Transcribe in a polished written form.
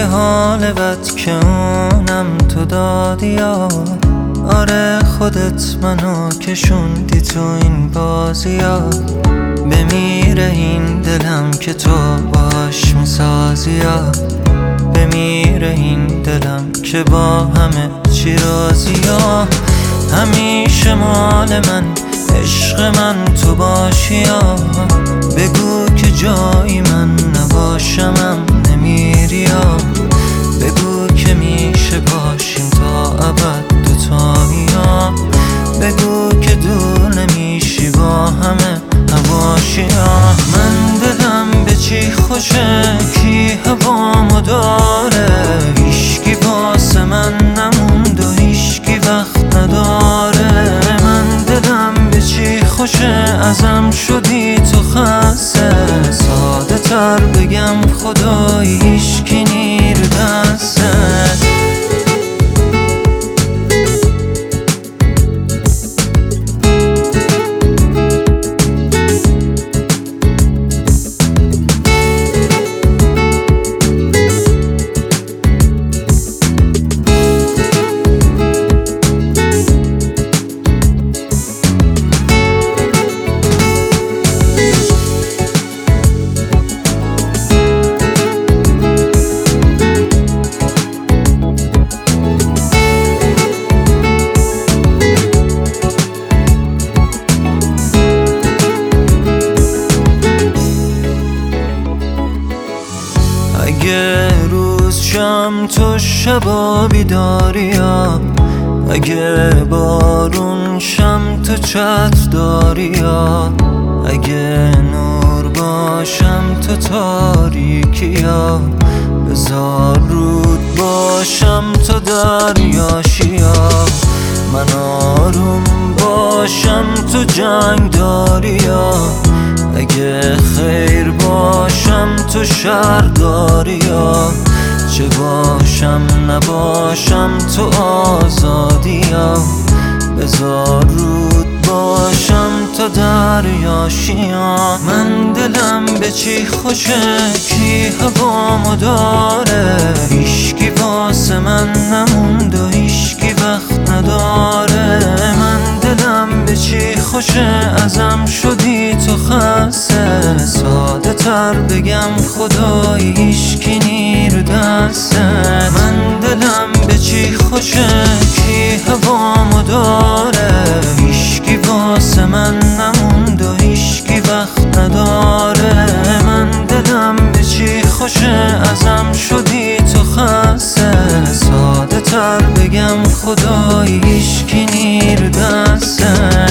حال بد که اونم تو دادی یا آره خودت منو کشوندی تو این بازی ها. بمیره این دلم که تو باش میسازی یا بمیره این دلم که با همه چی راضی یا همیشه مال من عشق من تو باشی یا بگو که جایی من نباشمم نمیری یا بگو که میشه باشیم تا ابد دوتایی یا بگو که دور نمیشی با همه هواشی یا من دلم به چی خوشه کی هوامو داره هیشکی واسه من نموند و هیشکی وقت نداره من دلم به چی خوشه ازم شدی تو خسته ساده تر بگم خدایی هیشکی نیر دسته اگه روز شم تو شبا بیداری یا اگه بارون شم تو چتر داری یا اگه نور باشم تو تاریکی یا بذار رود باشم تو دریاشی یا من آروم باشم تو جنگ داری یا اگه خیر باشم تو شر داری یا چه باشم نباشم تو آزادی یا بذار رود باشم تو دریاشی یا من دلم به چی خوشه کی هوامو داره هیشکی واسه من نموند و هیشکی وقت نداره من دلم به چی خوشه ازم شدی تو خسته ساده تر بگم خدایی هیشکی نیر دسته من دلم به چی خوشه کی هوامو داره هیشکی واسه من نموند و هیشکی وقت نداره من دلم به چی خوشه ازم شدی تو خسته ساده تر بگم خدایی هیشکی نیر دسته